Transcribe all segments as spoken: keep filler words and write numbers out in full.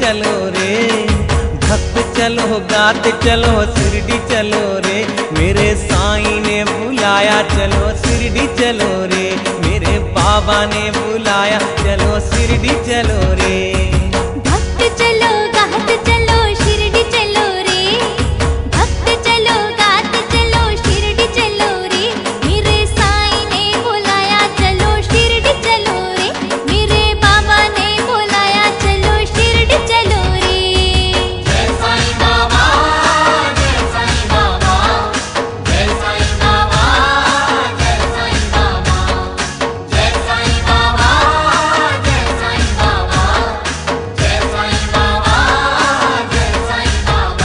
चलो रे, भक्त चलो गाते चलो शिरडी चलो रे, मेरे साईं ने बुलाया चलो शिरडी चलो रे, मेरे बाबा ने बुलाया चलो शिरडी चलो रे। भक्त चलो गाते चलो शिरडी चलो रे, भक्त चलो गाते चलो शिरडी चलो रे, मेरे साईं ने बुलाया चलो शिरडी चलो रे, मेरे बाबा ने बुलाया चलो शिरडी चलो रे। जय साईं बाबा, जय साईं बाबा, जय साईं बाबा, जय साईं बाबा, जय साईं बाबा, जय साईं बाबा, जय साईं बाबा, जय साईं बाबा।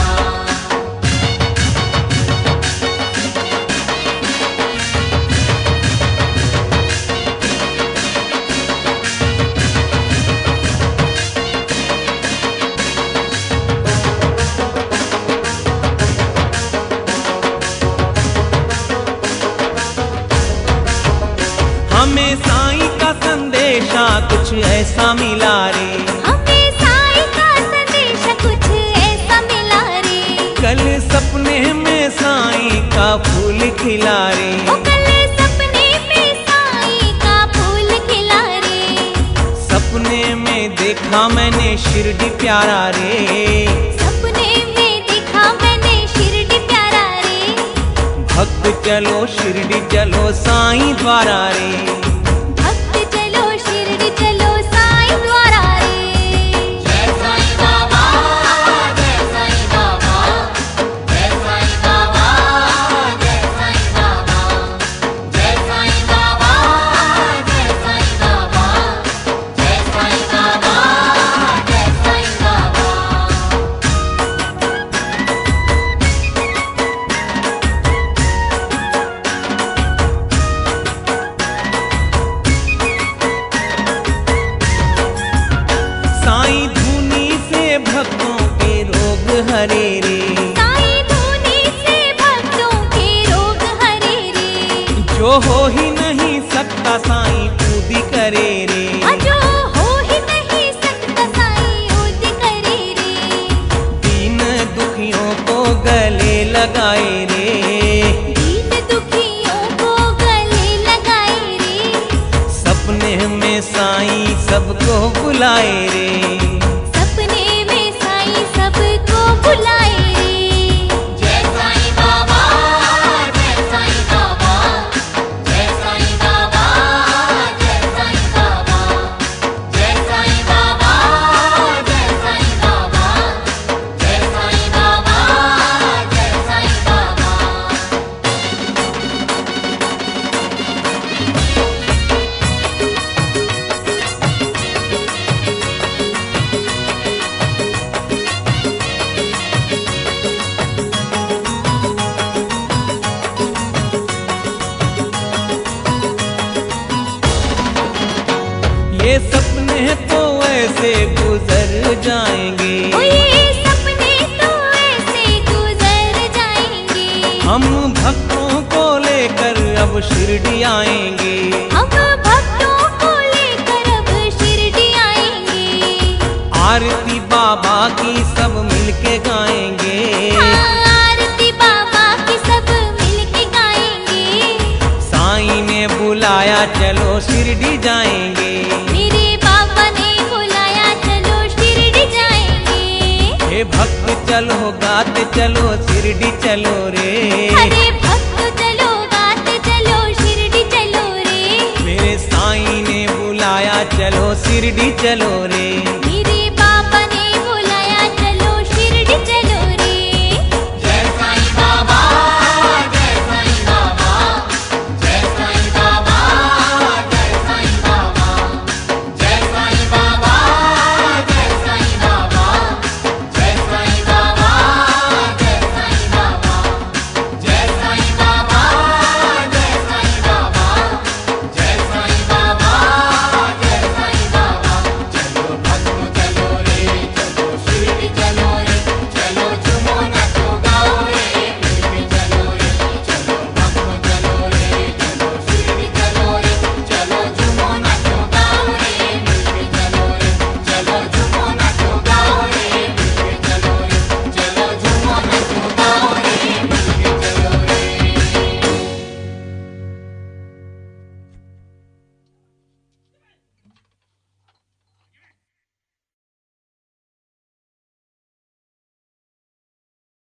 हमें साईं का संदेशा कुछ ऐसा मिला रे, हमें साईं का संदेश कुछ ऐसा मिला रे, कल सपने में साईं का फूल खिला रे, ओ कल सपने में साईं का फूल खिला रे, सपने में देखा मैंने शिरडी प्यारा रे, सपने में देखा मैंने शिरडी प्यारा रे, भक्त चलो शिरडी चलो साईं द्वारा रे। भक्त चलो शिरडी चलो साईं द्वारा रे। जय साईं बाबा, जय साईं बाबा, जय साईं बाबा, जय साईं बाबा, जय साईं बाबा, जय साईं बाबा, जय साईं बाबा, जय साईं बाबा। साईं धुनी से भक्तों के रोग हरे रे, साईं धुनी से भक्तों के रोग हरे रे, जो हो ही नहीं सकता साईं पूदी करे रे, जो हो ही नहीं सकता साईं उद करे रे, दीन दुखियों को गले लगाए रे, दीन दुखियों को गले लगाए रे, सपने में साईं सबको बुलाए रे। सपने में साईं सबको बुलाए रे। जय साईं बाबा, जय साईं बाबा, जय साईं बाबा, जय साईं बाबा, जय साईं बाबा, जय साईं बाबा, जय साईं बाबा, जय साईं बाबा। ये सपने तो ऐसे गुजर जाएंगे, ओ ये सपने तो ऐसे गुजर जाएंगे, हम भक्तों को लेकर अब शिरडी आएंगे, हम भक्तों को लेकर अब शिरडी आएंगे, आरती बाबा की सब मिलके गाएंगे, आरती बाबा की सब मिलके गाएंगे, साईं ने बुलाया चलो शिरडी जाएंगे, मेरे बाबा ने बुलाया चलो शिरडी जाएंगे, हे भक्त चलो गाते चलो शिरडी चलो रे, अरे भक्त चलो गाते चलो शिरडी चलो रे, मेरे साईं ने बुलाया चलो शिरडी चलो रे।